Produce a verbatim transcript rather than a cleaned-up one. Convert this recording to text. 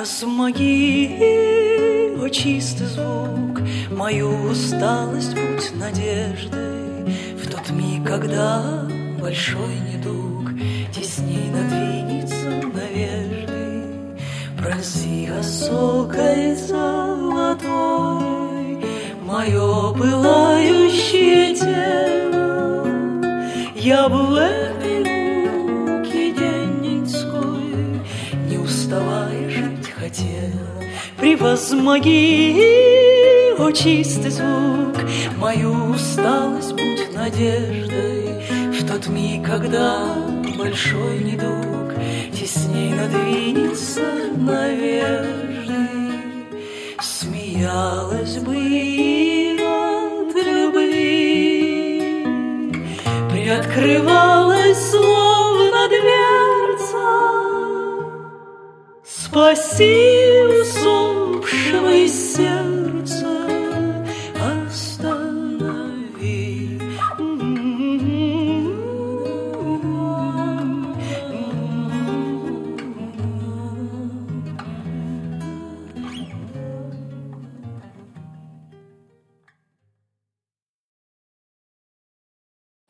Превозмоги, о чистый звук, мою усталость будь надеждой. В тот миг, когда большой недуг тесней надвинется надеждой, пронзи осокой золотой мое пылающее тело. Я бы в этой муке денницкой, не уставая, жить хотела. Превозмоги, о чистый звук, мою усталость будь надеждой. В тот миг, когда большой недуг тесней надвинется надеждой, смеялась бы и от любви, приоткрывалась словно дверца. Спаси усопшего из сердца